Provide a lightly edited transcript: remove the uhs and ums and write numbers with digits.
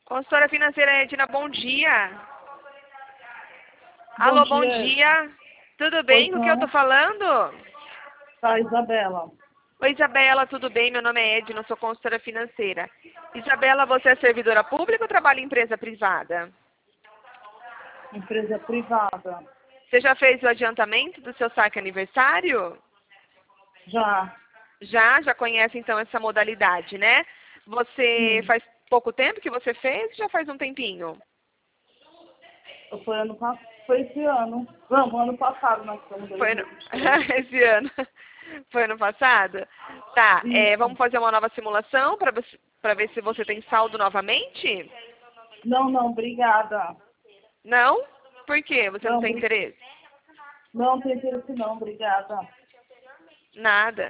Consultora financeira Edna, bom dia. Bom Alô, dia. bom dia. Tudo bem? Com quem eu tô falando? Tá, Isabela. Oi, Isabela, tudo bem? Meu nome é Edna, sou consultora financeira. Isabela, você é servidora pública ou trabalha em empresa privada? Empresa privada. Você já fez o adiantamento do seu saque aniversário? Já. Já conhece então essa modalidade, né? Você Sim. faz pouco tempo que você fez ou já faz um tempinho? Foi esse ano. Não, ano passado nós estamos Foi no... 2023. esse ano. Foi ano passado? Tá, Isso. vamos fazer uma nova simulação para ver se você tem saldo novamente? Não, obrigada. Não? Por quê? Você não Não, tem interesse? não tem interesse não, obrigada. Nada.